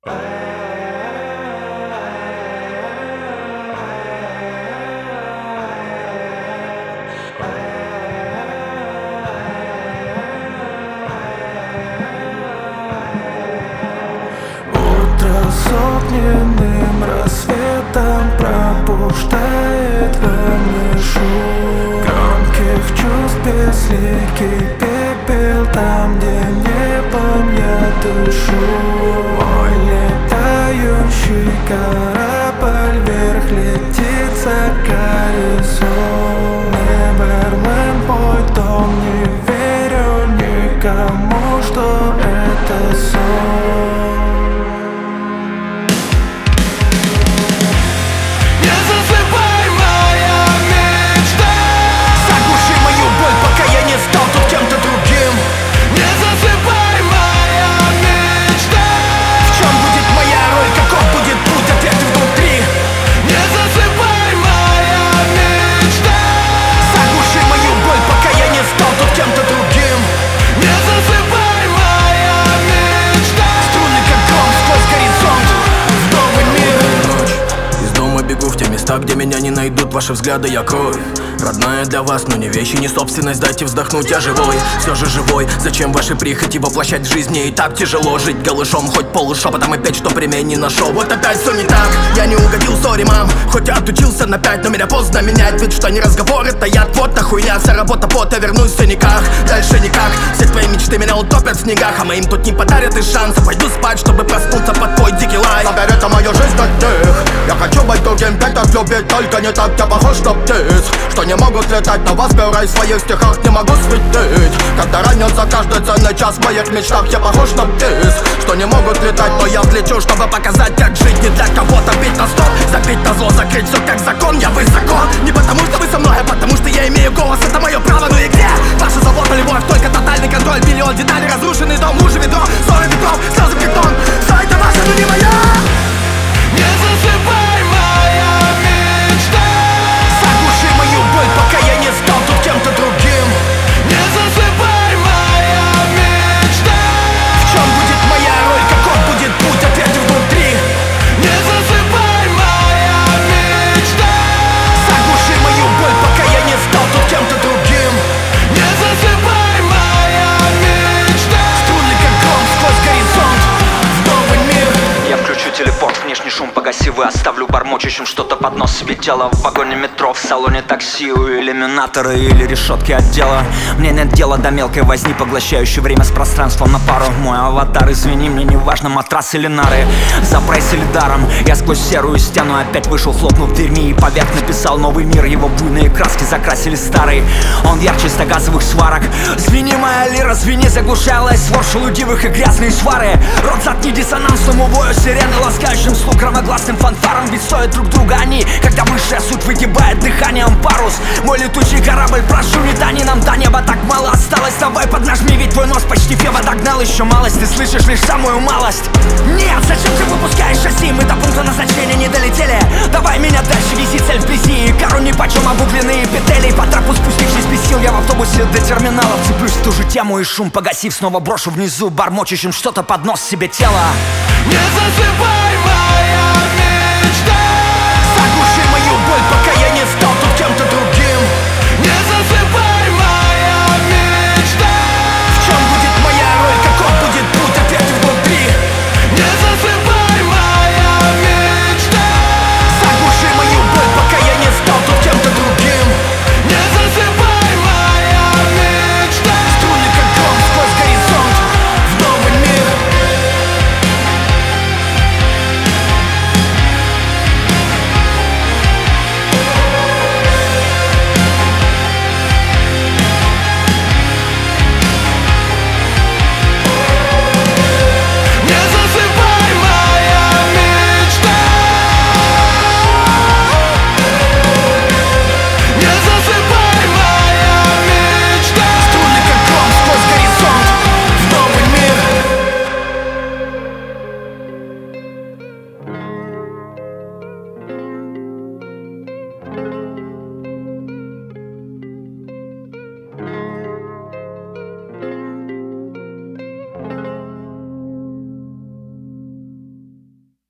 С огненным рассветом пробуждает во мне шум громких чувств, безликий пепел там, где небом я дышу. Мой летающий корабль вверх летит за горизонт. Неверленд мой дом, не верю никому, что это сон. Где меня не найдут ваши взгляды, я кровь родная для вас, но не вещи, не собственность. Дайте вздохнуть, я живой, все же живой. Зачем ваши прихоти воплощать в жизни? И так тяжело жить голышом, хоть полушепотом опять, что премия не нашел. Вот опять все не так, я не угодил, сори, мам. Хоть отучился на 5, но меня поздно менять. Ведь что не разговор, это яд, вот та хуйня. Вся работа, пот, я вернусь все никак. Дальше никак, все твои мечты меня утопят в снегах. А моим тут не подарят и шанса. Пойду спать, чтобы проснуться под твой дикий лай. Теперь это мою жизнь от них. Я хочу быть другим, так любить, только не так, я похож на птиц, что не могут летать, на вас перо в своих стихах не могу светить. Когда ранятся каждый ценный час в моих мечтах, я похож на птиц, что не могут летать, но я взлечу, чтобы показать, как жить. Не для кого-то бить на стоп, забить на зло, закрыть все как закон. Я высоко, не потому что вы со мной, а потому что я имею голос, это мое право. Ну и где ваша забота, любовь, только тотальный контроль. Миллион деталей, разрушенный дом, лужи ведро, ссоры ветров, слезы бетон. Все это ваше, но не мое. Не засыпай, моя мечта. Заглуши мою боль, пока я не стал тут кем-то другим. Не засыпай, моя мечта. В чем будет моя роль, каков будет путь, ответы внутри. Не засыпай, моя мечта. Заглуши мою боль, пока я не стал тут кем-то другим. Не засыпай, моя мечта. Струны как гром сквозь горизонт в новый мир. Я включу телефон, внешний шум погаси, вы оставлю бормочущим что-то под нос себе тело. В вагоне метро, в салоне такси, у иллюминаторы или решетки отдела. Мне нет дела до мелкой возни, поглощающей время с пространством на пару. Мой аватар, извини, мне не важно, матрас или нары, за прайс или даром. Я сквозь серую стену опять вышел, хлопнув дверьми, и поверх написал новый мир. Его буйные краски закрасили старый, он ярче стогазовых сварок. Звени, моя лира, звени, заглушая лай свор шелудивых и грязные свары. Рот заткни диссонансному вою сирены, ласкающим слух громогласным фанфаром. Ведь стоят друг друга они, когда высшая суть выгибает дыханием парус. Мой летучий корабль, прошу, не тани, нам до неба так мало осталось. Давай поднажми, ведь твой нос почти феба догнал. Еще малость, ты слышишь лишь самую малость. Нет, зачем ты выпускаешь шасси? Мы до пункта назначения не долетели. Давай меня дальше, вези цель вблизи. Кару нипочем обугленные петели. По трапу спустившись без сил, я в автобусе до терминала вцеплюсь в ту же тему и шум погасив, снова брошу внизу бормочущим что-то под нос себе тело.